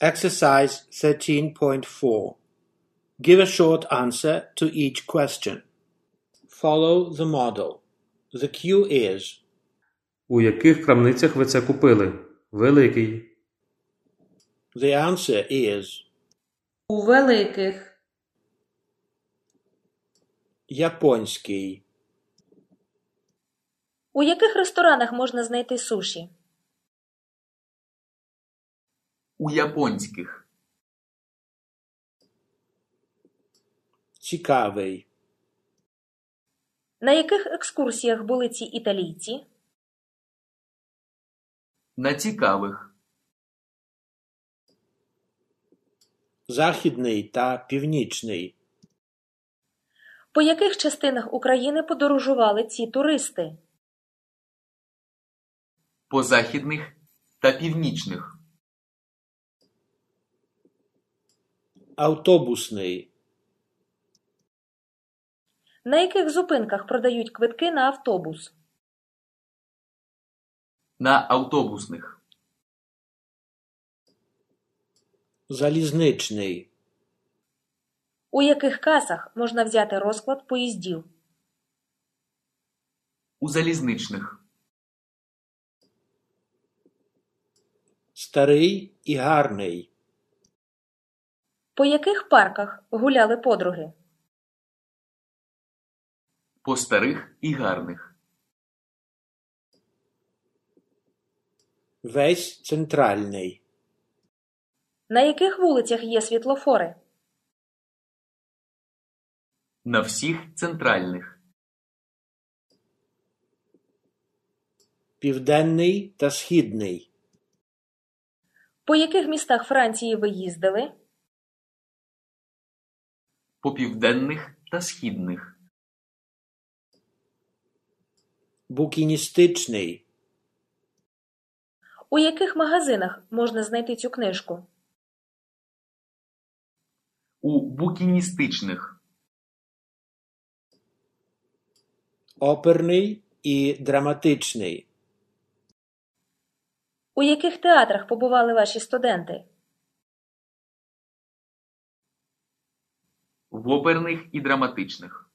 Exercise 13.4. Give a short answer to each question. Follow the model. The cue is: У яких крамницях ви це купили? Великий. The answer is: У великих. японський. У яких ресторанах можна знайти суші? У японських. Цікавий. На яких екскурсіях були ці італійці? На цікавих. Західний та північний. По яких частинах України подорожували ці туристи? По західних та північних. Автобусний. На яких зупинках продають квитки на автобус? На автобусних. Залізничний. У яких касах можна взяти розклад поїздів? У залізничних. Старий і гарний. По яких парках гуляли подруги? По старих і гарних. Весь центральний. На яких вулицях є світлофори? На всіх центральних. Південний та східний. По яких містах Франції ви їздили? По південних та східних. Букіністичний. У яких магазинах можна знайти цю книжку? У букіністичних. Оперний і драматичний. У яких театрах побували ваші студенти? В оперних і драматичних.